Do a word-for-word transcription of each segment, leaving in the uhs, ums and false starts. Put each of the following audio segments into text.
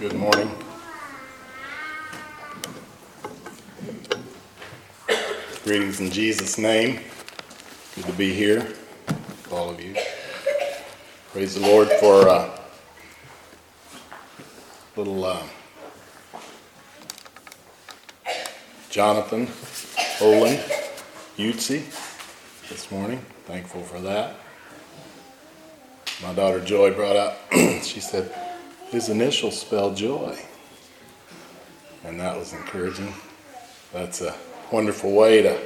Good morning. Greetings in Jesus' name. Good to be here, all of you. Praise the Lord for a uh, little uh, Jonathan Olin Utsi this morning. Thankful for that. My daughter Joy brought up, she said, his initials spell joy. And that was encouraging. That's a wonderful way to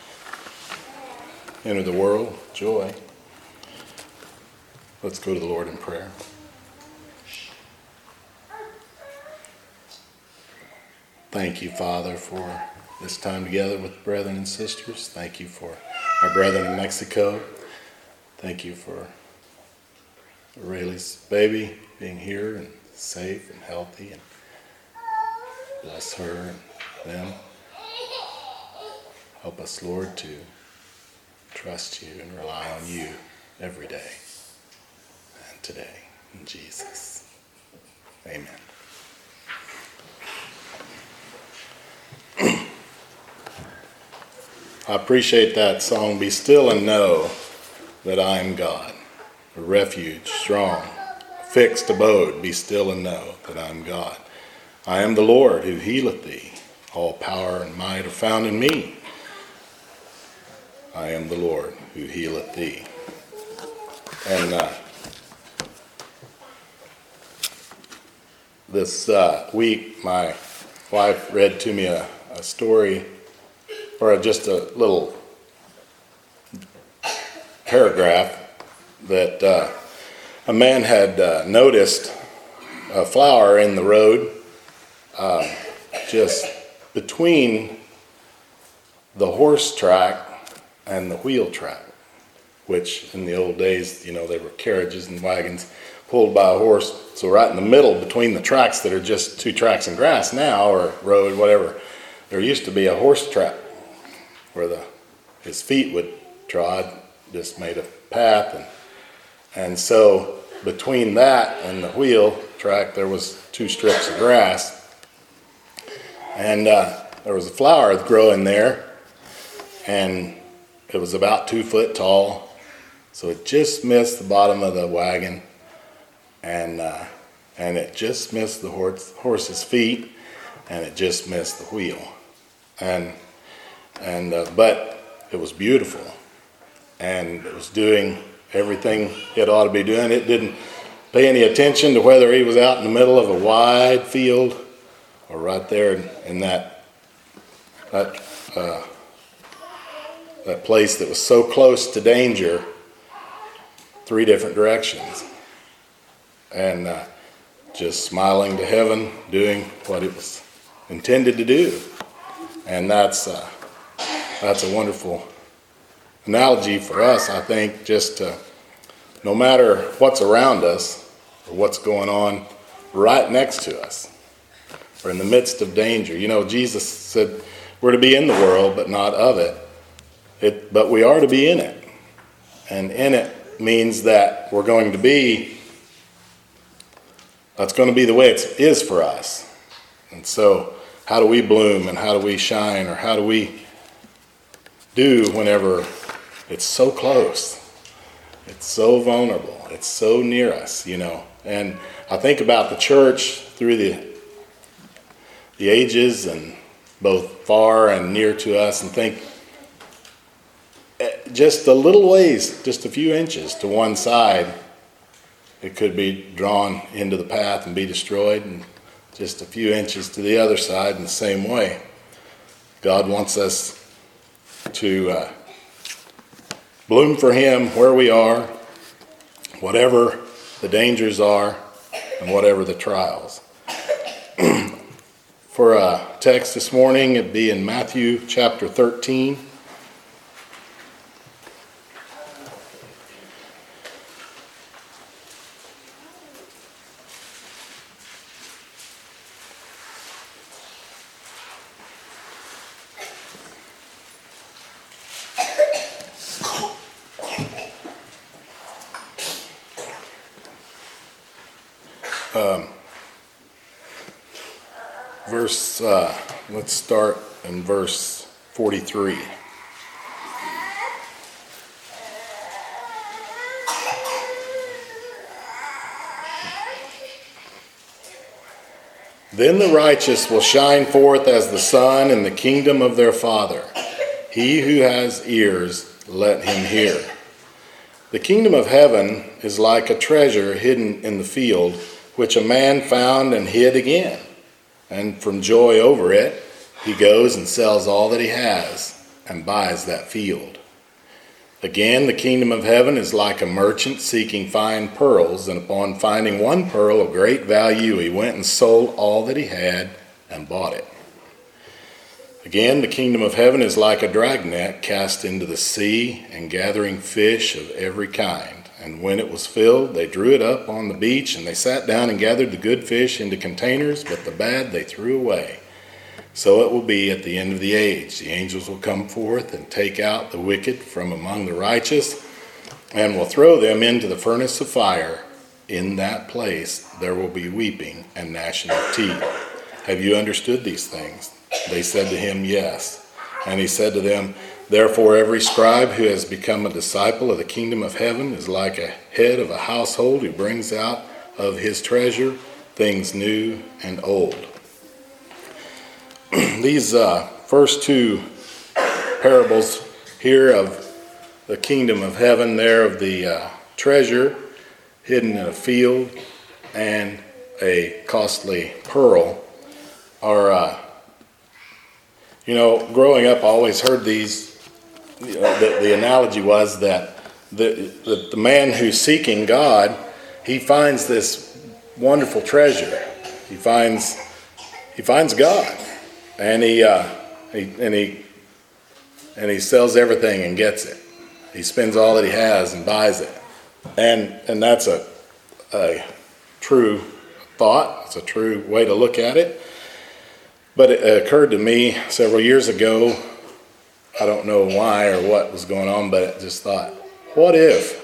enter the world, joy. Let's go to the Lord in prayer. Thank you, Father, for this time together with brethren and sisters. Thank you for our brethren in Mexico. Thank you for Rayleigh's baby being here and safe and healthy, and bless her and them. Help us, Lord, to trust you and rely on you every day and today. In Jesus. Amen. I appreciate that song, Be Still and Know That I Am God. A refuge, strong, fixed abode, be still and know that I am God. I am the Lord who healeth thee. All power and might are found in me. I am the Lord who healeth thee. And uh, this uh, week, my wife read to me a, a story, or just a little paragraph that uh, a man had uh, noticed a flower in the road uh, just between the horse track and the wheel track, which in the old days, you know, there were carriages and wagons pulled by a horse. So right in the middle between the tracks that are just two tracks and grass now, or road, whatever, there used to be a horse track where the his feet would trod, just made a path. And And so between that and the wheel track, there was two strips of grass. And uh, there was a flower growing there. And it was about two foot tall. So it just missed the bottom of the wagon. And uh, and it just missed the horse, horse's feet. And it just missed the wheel. And and uh, but it was beautiful. And it was doing everything it ought to be doing. It didn't pay any attention to whether he was out in the middle of a wide field or right there in, in that that uh, that place that was so close to danger, three different directions, and uh, just smiling to heaven, doing what it was intended to do. And that's uh, that's a wonderful analogy for us, I think, just to, no matter what's around us or what's going on right next to us or in the midst of danger. You know, Jesus said we're to be in the world, but not of it. It but we are to be in it. And in it means that we're going to be, that's going to be the way it is for us. And so how do we bloom and how do we shine, or how do we do whenever it's so close, it's so vulnerable, it's so near us, you know? And I think about the church through the the ages, and both far and near to us, and think just a little ways, just a few inches to one side, it could be drawn into the path and be destroyed, and just a few inches to the other side in the same way. God wants us to uh, bloom for him where we are, whatever the dangers are and whatever the trials. For a text this morning, it'd be in Matthew chapter thirteen. Um, verse, uh, let's start in verse forty-three. Then the righteous will shine forth as the sun in the kingdom of their Father. He who has ears, let him hear. The kingdom of heaven is like a treasure hidden in the field, which a man found and hid again. And from joy over it, he goes and sells all that he has and buys that field. Again, the kingdom of heaven is like a merchant seeking fine pearls, and upon finding one pearl of great value, he went and sold all that he had and bought it. Again, the kingdom of heaven is like a dragnet cast into the sea and gathering fish of every kind. And when it was filled, they drew it up on the beach, and they sat down and gathered the good fish into containers, but the bad they threw away. So it will be at the end of the age. The angels will come forth and take out the wicked from among the righteous, and will throw them into the furnace of fire. In that place there will be weeping and gnashing of teeth. Have you understood these things? They said to him, yes. And he said to them, therefore every scribe who has become a disciple of the kingdom of heaven is like a head of a household who brings out of his treasure things new and old. These uh, first two parables here of the kingdom of heaven, there of the uh, treasure hidden in a field and a costly pearl, are, uh, you know, growing up I always heard these, you know, the, the analogy was that the, the, the man who's seeking God, he finds this wonderful treasure. He finds, he finds God. And he, uh, he and he and he sells everything and gets it. He spends all that he has and buys it, and and that's a a true thought. It's a true way to look at it. But it occurred to me several years ago. I don't know why or what was going on, but I just thought, what if,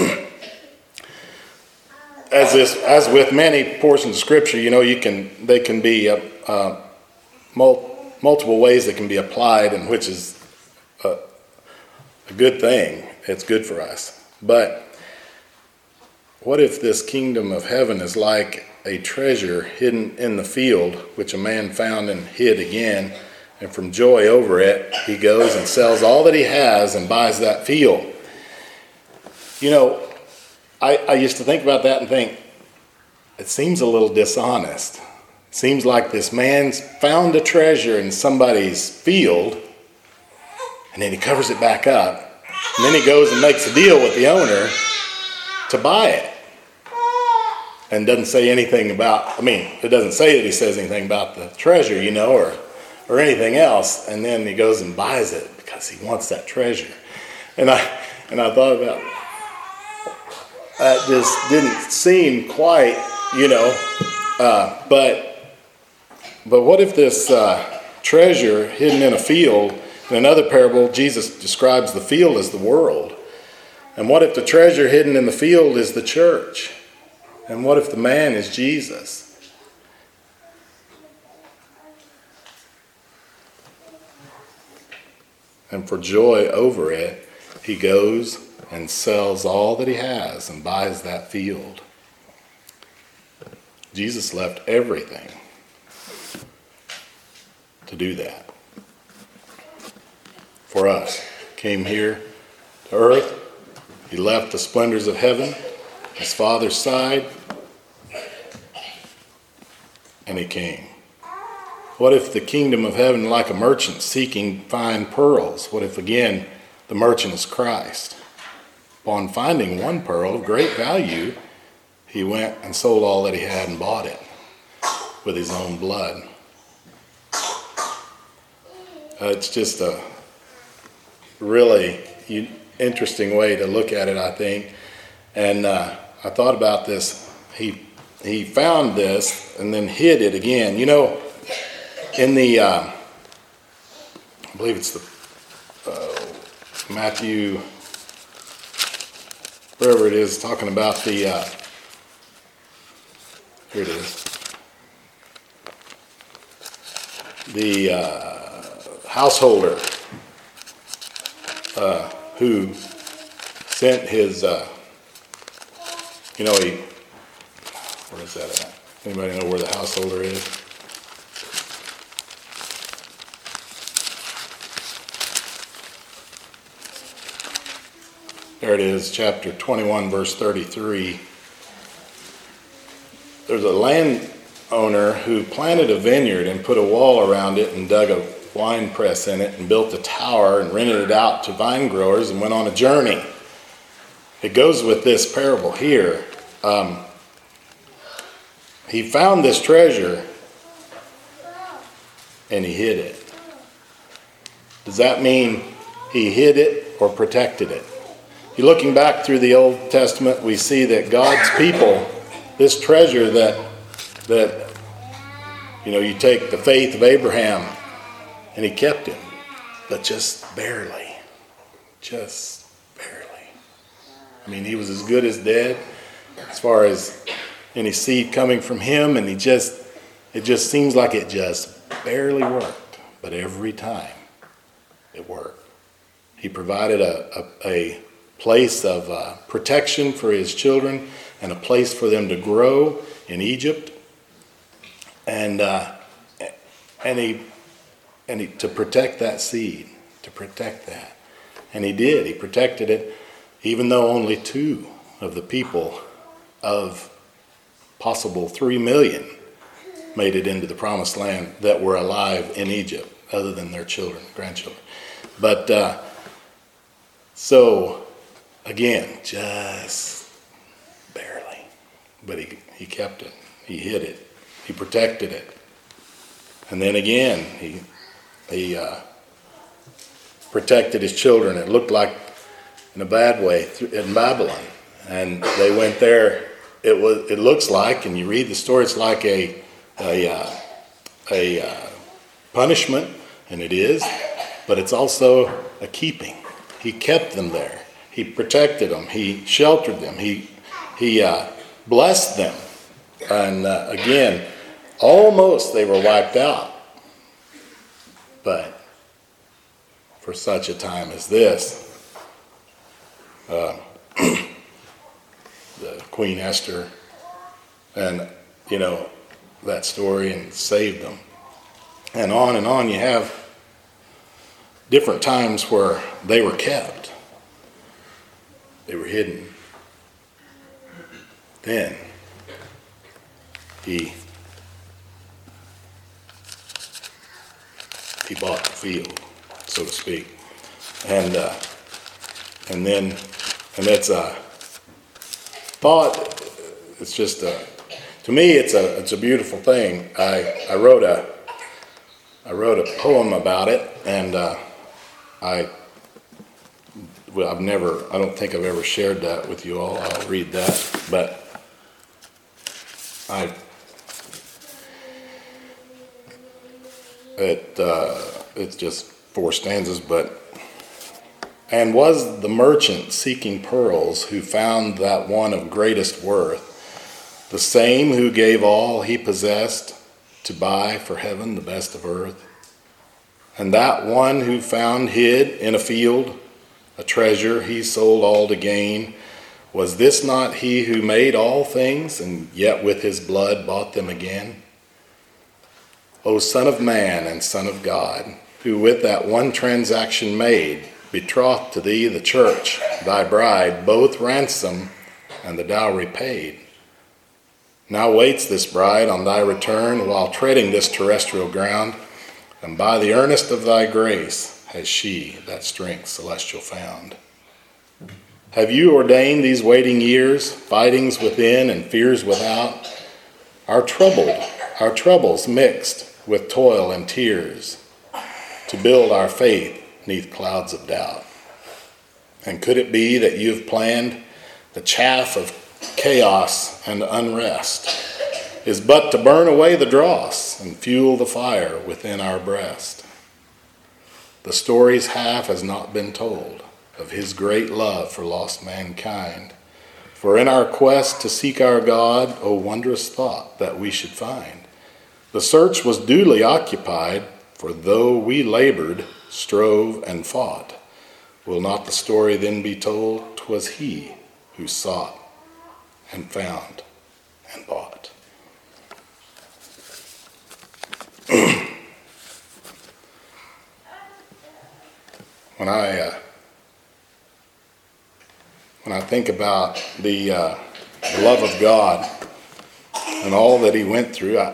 as this as with many portions of Scripture, you know, you can they can be uh, uh, multiple ways that can be applied, and which is a, a good thing. It's good for us. But what if this kingdom of heaven is like a treasure hidden in the field, which a man found and hid again, and from joy over it, he goes and sells all that he has and buys that field? You know, I, I used to think about that and think, it seems a little dishonest. Seems like this man's found a treasure in somebody's field, and then he covers it back up, and then he goes and makes a deal with the owner to buy it, and doesn't say anything about, I mean, it doesn't say that he says anything about the treasure, you know, or or anything else, and then he goes and buys it because he wants that treasure. And I and I thought about, that just didn't seem quite, you know, uh, but But what if this uh, treasure hidden in a field, in another parable, Jesus describes the field as the world. And what if the treasure hidden in the field is the church? And what if the man is Jesus? And for joy over it, he goes and sells all that he has and buys that field. Jesus left everything to do that for us. Came here to earth. He left the splendors of heaven, his Father's side, and he came. What if the kingdom of heaven, like a merchant seeking fine pearls? What if again the merchant is Christ? Upon finding one pearl of great value, he went and sold all that he had and bought it with his own blood. Uh, it's just a really interesting way to look at it, I think. And uh, I thought about this. He he found this and then hid it again. You know, in the, uh, I believe it's the uh, Matthew, wherever it is, talking about the, uh, here it is. the uh, householder uh, who sent his, uh, you know, he, where is that at? Anybody know where the householder is? There it is, chapter twenty-one, verse thirty-three. There's a landowner who planted a vineyard and put a wall around it and dug a wine press in it and built a tower and rented it out to vine growers and went on a journey. It goes with this parable here. Um, he found this treasure and he hid it. Does that mean he hid it or protected it? You're looking back through the Old Testament, we see that God's people, this treasure that, that, you know, you take the faith of Abraham and he kept him, but just barely, just barely. I mean, he was as good as dead as far as any seed coming from him, and he just, it just seems like it just barely worked, but every time it worked. He provided a, a, a place of uh, protection for his children and a place for them to grow in Egypt, and uh, and he and he to protect that seed, to protect that, and he did. He protected it, even though only two of the people of possible three million made it into the promised land that were alive in Egypt, other than their children, grandchildren. But uh, so. Again, just barely. But he, he kept it. He hid it. He protected it. And then again, he he uh, protected his children. It looked like, in a bad way, in Babylon. And they went there. It was. It looks like, and you read the story, it's like a a uh, a uh, punishment, and it is. But it's also a keeping. He kept them there. He protected them. He sheltered them. He he uh, blessed them. And uh, again, almost they were wiped out. But for such a time as this, uh, the Queen Esther, and you know that story, and saved them. And on and on, you have different times where they were kept. They were hidden. Then he he bought the field, so to speak, and uh, and then and that's a thought. It's just a to me it's a it's a beautiful thing. I I wrote a I wrote a poem about it, and uh, I. Well, I've never, I don't think I've ever shared that with you all. I'll read that. But I, it, uh, it's just four stanzas, but, and was the merchant seeking pearls who found that one of greatest worth, the same who gave all he possessed to buy for heaven the best of earth? And that one who found hid in a field a treasure he sold all to gain, was this not he who made all things, and yet with his blood bought them again? O Son of Man and Son of God, who with that one transaction made, betrothed to thee the church, thy bride, both ransom and the dowry paid. Now waits this bride on thy return, while treading this terrestrial ground, and by the earnest of thy grace has she that strength celestial found. Have you ordained these waiting years, fightings within and fears without, our troubled, our troubles mixed with toil and tears, to build our faith neath clouds of doubt? And could it be that you have planned the chaff of chaos and unrest is but to burn away the dross and fuel the fire within our breast? The story's half has not been told of his great love for lost mankind. For in our quest to seek our God, O wondrous thought that we should find, The search was duly occupied, for though we labored, strove, and fought, will not the story then be told? 'Twas he who sought and found and bought. When I uh, when I think about the, uh, the love of God and all that he went through, I,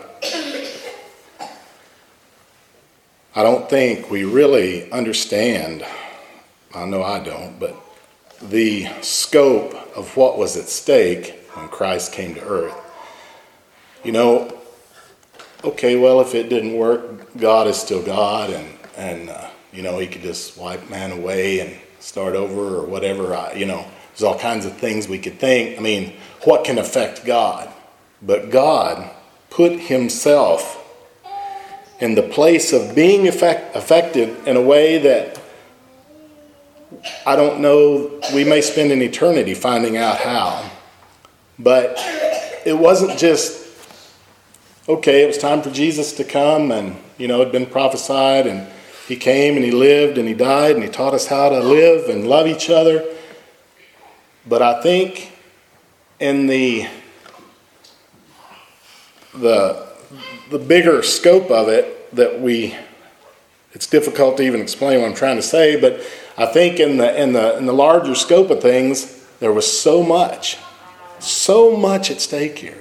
I don't think we really understand, I know I don't, but the scope of what was at stake when Christ came to earth. You know, okay, well, if it didn't work, God is still God, and, and uh, you know, he could just wipe man away and start over or whatever. I, you know, there's all kinds of things we could think. I mean, what can affect God? But God put himself in the place of being effect, affected in a way that I don't know, we may spend an eternity finding out how. But it wasn't just, okay, it was time for Jesus to come, and, you know, it had been prophesied, and he came and he lived and he died and he taught us how to live and love each other. But I think in the the the bigger scope of it that we, it's difficult to even explain what I'm trying to say, but I think in the in the in the larger scope of things, there was so much, so much at stake here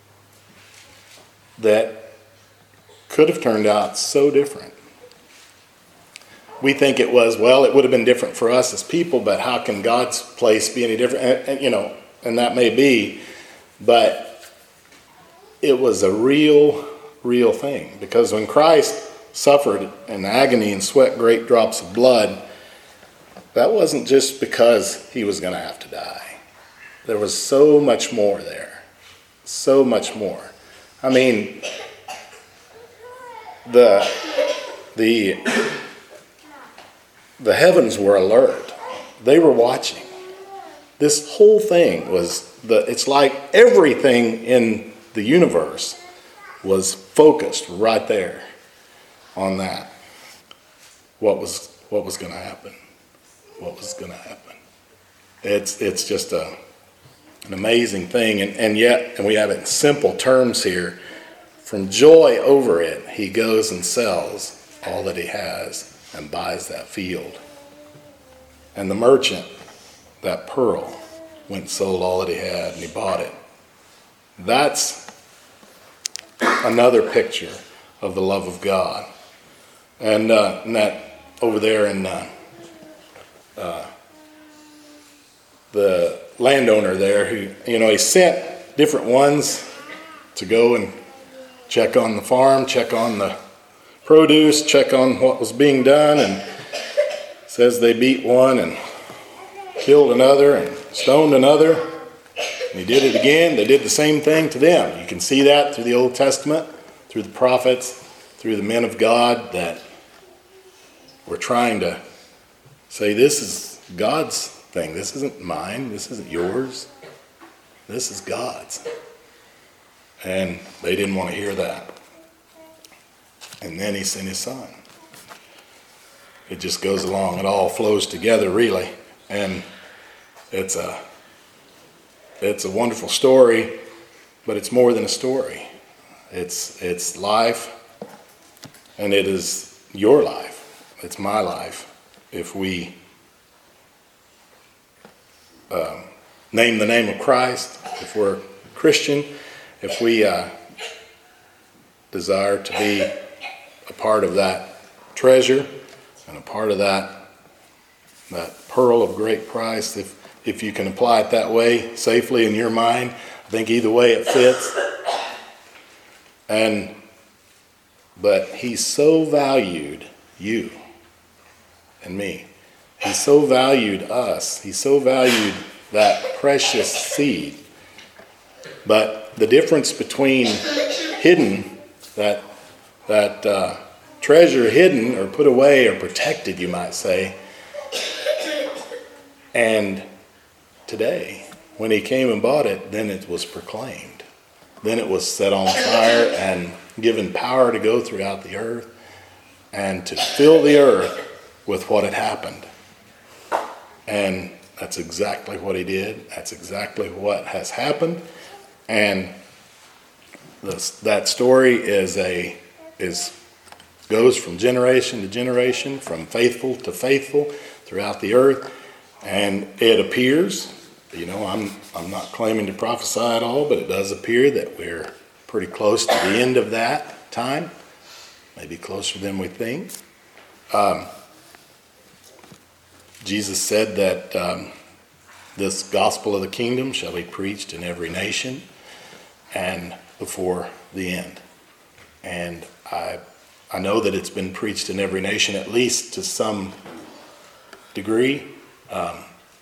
that could have turned out so different. We think it was, well, it would have been different for us as people, but how can God's place be any different? And, and, you know, and that may be, but it was a real, real thing. Because when Christ suffered in agony and sweat great drops of blood, that wasn't just because he was going to have to die. There was so much more there. So much more. I mean, the the the heavens were alert. They were watching. This whole thing was the it's like everything in the universe was focused right there on that. What was what was going to happen? What was going to happen? It's it's just a an amazing thing, and, and yet, and we have it in simple terms here. From joy over it, he goes and sells all that he has and buys that field. And the merchant, that pearl, went and sold all that he had and he bought it. That's another picture of the love of God. And, uh, and that over there in uh, uh, the landowner there, who, you know, he sent different ones to go and check on the farm, check on the produce, check on what was being done, and says they beat one and killed another and stoned another. And he did it again. They did the same thing to them. You can see that through the Old Testament, through the prophets, through the men of God that were trying to say, this is God's thing. This isn't mine. This isn't yours. This is God's. And they didn't want to hear that. And then he sent his son. It just goes along. It all flows together, really. And it's a it's a wonderful story, but it's more than a story. It's it's life, and it is your life. It's my life. If we um, name the name of Christ, if we're Christian, if we uh, desire to be a part of that treasure and a part of that that pearl of great price, if if you can apply it that way safely in your mind, I think either way it fits. And but he so valued you and me. He so valued us. He so valued that precious seed. But the difference between hidden, that that uh, treasure hidden or put away or protected, you might say, and today, when he came and bought it, then it was proclaimed. then it was set on fire and given power to go throughout the earth and to fill the earth with what had happened. And that's exactly what he did. That's exactly what has happened. And this, that story is a is goes from generation to generation, from faithful to faithful throughout the earth. And it appears, you know, I'm I'm not claiming to prophesy at all, but it does appear that we're pretty close to the end of that time, maybe closer than we think. Um, Jesus said that um, this gospel of the kingdom shall be preached in every nation and before the end. And I I know that it's been preached in every nation, at least to some degree. Um,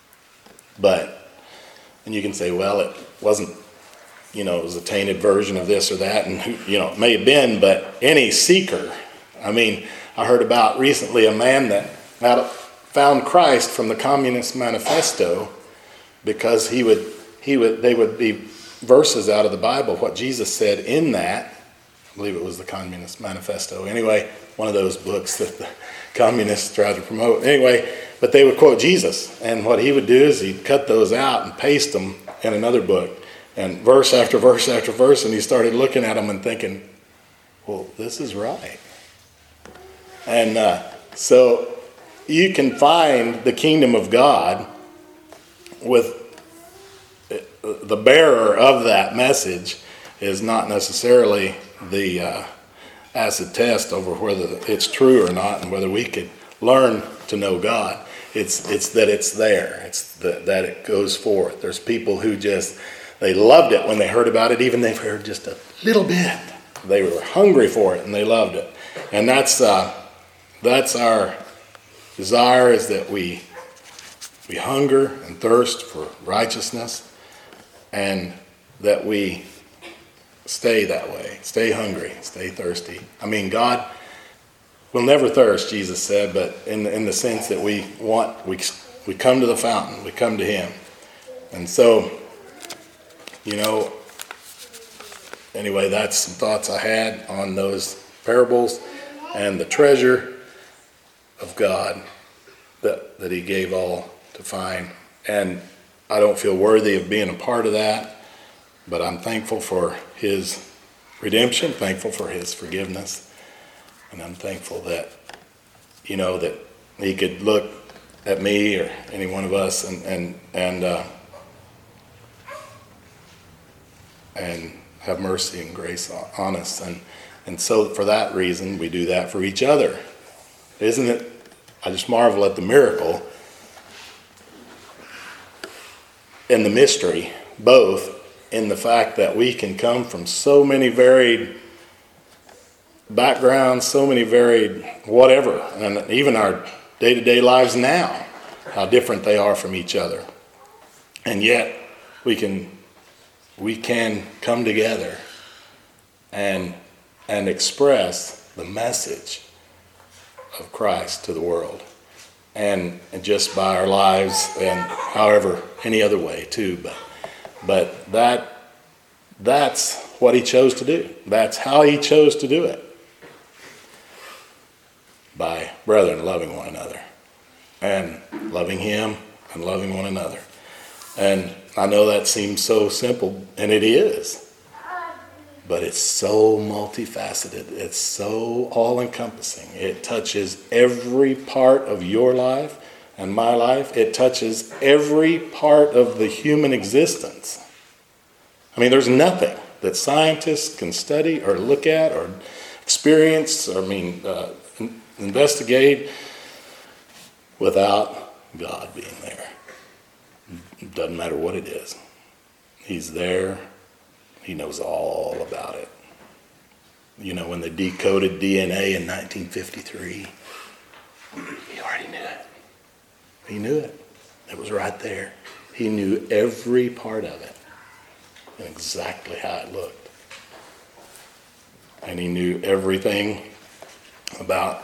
but, and you can say, well, it wasn't, you know, it was a tainted version of this or that. And, who, you know, it may have been, but any seeker. I mean, I heard about recently a man that found Christ from the Communist Manifesto because he would, he would, they would be verses out of the Bible, what Jesus said in that. I believe it was the Communist Manifesto. Anyway, one of those books that the communists tried to promote. Anyway, but they would quote Jesus. And what he would do is he'd cut those out and paste them in another book. And verse after verse after verse. And he started looking at them and thinking, well, this is right. And uh, so you can find the kingdom of God with the bearer of that message is not necessarily the uh, acid test over whether it's true or not and whether we could learn to know God. It's it's that it's there. It's the, that it goes forth. There's people who just, they loved it when they heard about it, even if they heard just a little bit. They were hungry for it and they loved it. And that's uh, that's our desire, is that we we hunger and thirst for righteousness, and that we stay that way, stay hungry, stay thirsty. I mean, God will never thirst, Jesus said, but in the, in the sense that we want, we we come to the fountain, we come to Him. And so, you know, anyway, that's some thoughts I had on those parables and the treasure of God that, that He gave all to find. And I don't feel worthy of being a part of that, but I'm thankful for His redemption, thankful for His forgiveness, and I'm thankful that, you know, that He could look at me or any one of us and and and uh, and have mercy and grace on us, and and so for that reason we do that for each other, isn't it? I just marvel at the miracle and the mystery, both in the fact that we can come from so many varied backgrounds, so many varied whatever, and even our day-to-day lives now, how different they are from each other. And yet we can we can come together and and express the message of Christ to the world. And, and just by our lives, and however any other way too, but But that that's what He chose to do. That's how He chose to do it. By brethren loving one another. And loving Him and loving one another. And I know that seems so simple, and it is. But it's so multifaceted. It's so all-encompassing. It touches every part of your life and my life. It touches every part of the human existence. I mean, there's nothing that scientists can study or look at or experience, or I mean, uh, investigate without God being there. It doesn't matter what it is. He's there. He knows all about it. You know, when they decoded D N A in nineteen fifty-three, he already knew it. He knew it. It was right there. He knew every part of it and exactly how it looked. And He knew everything about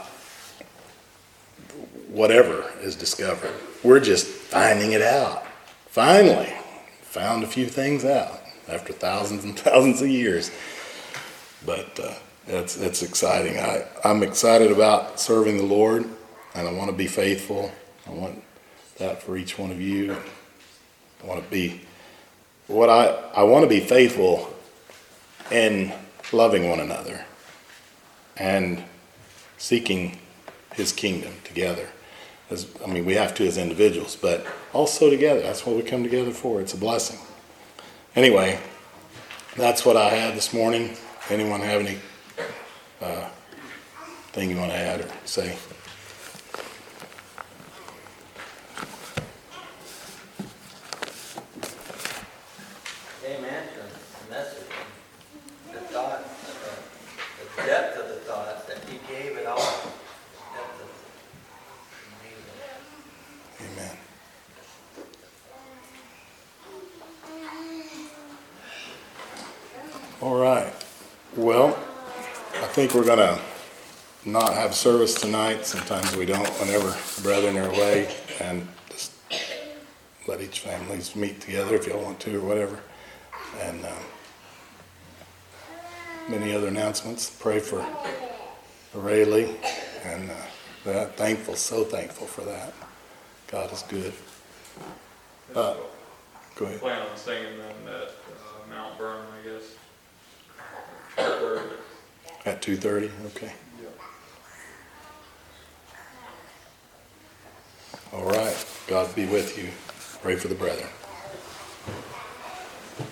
whatever is discovered. We're just finding it out. Finally, found a few things out. after thousands and thousands of years. But uh, it's it's exciting. I, I'm excited about serving the Lord, and I want to be faithful. I want that for each one of you. I want to be what I I want to be faithful in loving one another and seeking His kingdom together. As I mean, we have to as individuals, but also together. That's what we come together for. It's a blessing. Anyway, that's what I had this morning. Anyone have any uh, thing you want to add or say? Amen. The message, the thought, the, the depth of the thought that He gave it all. The depth of it. Amazing. Amen. All right. Well, I think we're going to not have service tonight. Sometimes we don't whenever brethren are away, and just let each families meet together if y'all want to or whatever. And um, many other announcements. Pray for Rayleigh, and uh, that thankful, so thankful for that. God is good. Uh, go ahead. Plan on singing them at uh, Mount Vernon, I guess. At two thirty, okay. All right. God be with you. Pray for the brethren.